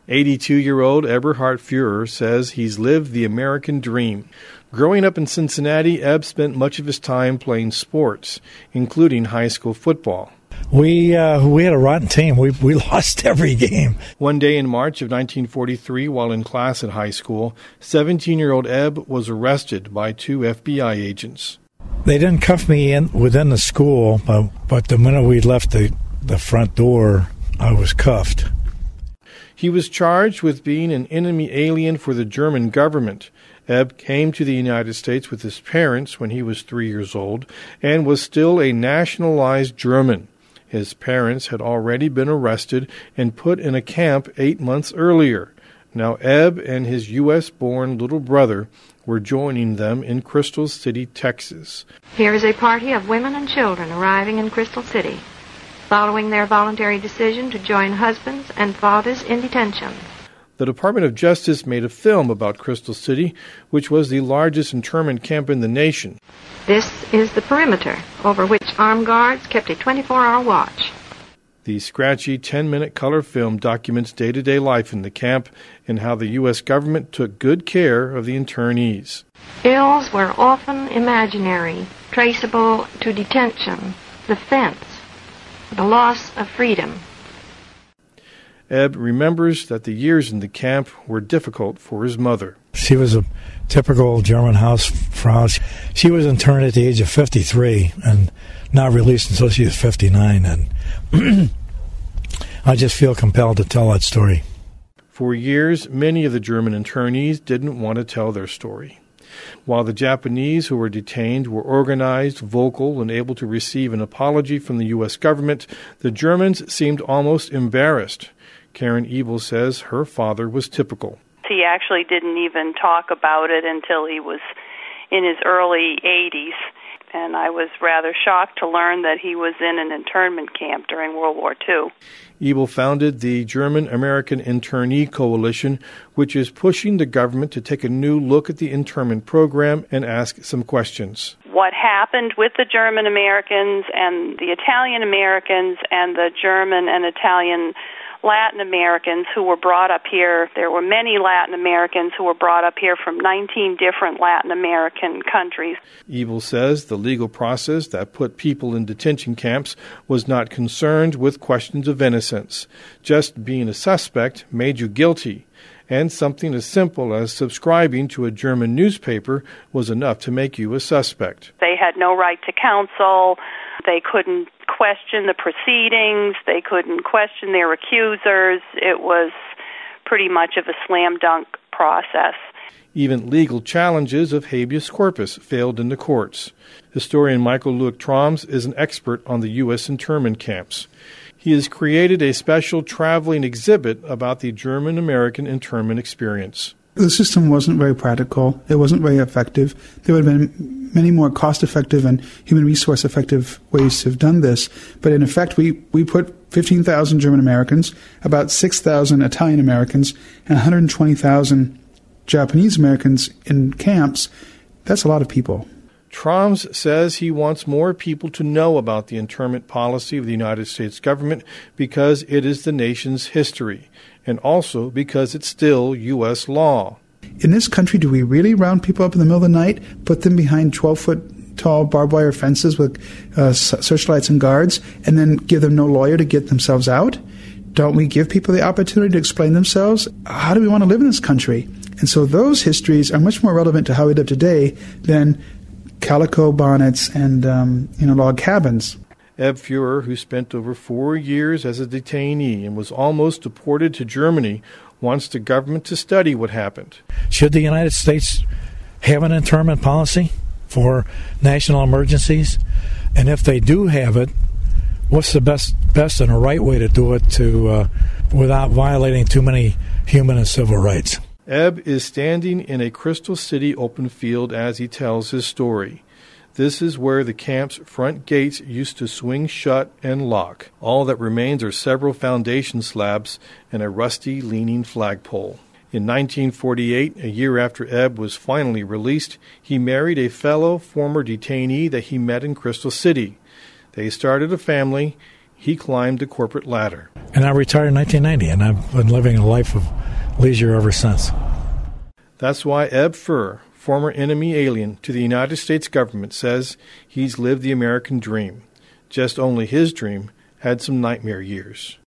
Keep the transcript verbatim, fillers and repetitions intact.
eighty-two-year-old Eberhard Führer says he's lived the American dream. Growing up in Cincinnati, Eb spent much of his time playing sports, including high school football. We uh, we had a rotten team. We we lost every game. One day in March of nineteen forty-three, while in class at high school, seventeen-year-old Eb was arrested by two F B I agents. They didn't cuff me in within the school, but, but the minute we left the, the front door, I was cuffed. He was charged with being an enemy alien for the German government. Eb came to the United States with his parents when he was three years old and was still a nationalized German. His parents had already been arrested and put in a camp eight months earlier. Now Eb and his U S-born little brother were joining them in Crystal City, Texas. Here is a party of women and children arriving in Crystal City, following their voluntary decision to join husbands and fathers in detention. The Department of Justice made a film about Crystal City, which was the largest internment camp in the nation. This is the perimeter, over which armed guards kept a twenty-four hour watch. The scratchy ten-minute color film documents day-to-day life in the camp and how the U S government took good care of the internees. Ills were often imaginary, traceable to detention, the fence, the loss of freedom. Eb remembers that the years in the camp were difficult for his mother. She was a typical German Hausfrau. She was interned at the age of fifty-three and not released until she was fifty-nine. And I just feel compelled to tell that story. For years, many of the German internees didn't want to tell their story. While the Japanese who were detained were organized, vocal, and able to receive an apology from the U S government, the Germans seemed almost embarrassed. Karen Ebel says her father was typical. He actually didn't even talk about it until he was in his early eighties, and I was rather shocked to learn that he was in an internment camp during World War Two. Ebel founded the German-American Internee Coalition, which is pushing the government to take a new look at the internment program and ask some questions. What happened with the German Americans and the Italian Americans and the German and Italian Latin Americans who were brought up here. There were many Latin Americans who were brought up here from nineteen different Latin American countries. Ebel says the legal process that put people in detention camps was not concerned with questions of innocence. Just being a suspect made you guilty, and something as simple as subscribing to a German newspaper was enough to make you a suspect. They had no right to counsel. They couldn't question the proceedings. They couldn't question their accusers. It was pretty much of a slam dunk process. Even legal challenges of habeas corpus failed in the courts. Historian Michael Lueck-Troms is an expert on the U S internment camps. He has created a special traveling exhibit about the German-American internment experience. The system wasn't very practical. It wasn't very effective. There would have been many more cost-effective and human resource-effective ways to have done this. But in effect, we, we put fifteen thousand German Americans, about six thousand Italian Americans, and one hundred twenty thousand Japanese Americans in camps. That's a lot of people. Troms says he wants more people to know about the internment policy of the United States government because it is the nation's history, and also because it's still U S law. In this country, do we really round people up in the middle of the night, put them behind twelve-foot tall barbed wire fences with uh, searchlights and guards, and then give them no lawyer to get themselves out? Don't we give people the opportunity to explain themselves? How do we want to live in this country? And so those histories are much more relevant to how we live today than calico bonnets and um, you know log cabins. Eb Führer, who spent over four years as a detainee and was almost deported to Germany, wants the government to study what happened. Should the United States have an internment policy for national emergencies? And if they do have it, what's the best best and a right way to do it to uh, without violating too many human and civil rights? Eb is standing in a Crystal City open field as he tells his story. This is where the camp's front gates used to swing shut and lock. All that remains are several foundation slabs and a rusty, leaning flagpole. In nineteen forty-eight, a year after Eb was finally released, he married a fellow former detainee that he met in Crystal City. They started a family. he climbed the corporate ladder. And I retired in nineteen ninety, and I've been living a life of leisure ever since. That's why Eb Furr, former enemy alien to the United States government, says he's lived the American dream. Just only his dream had some nightmare years.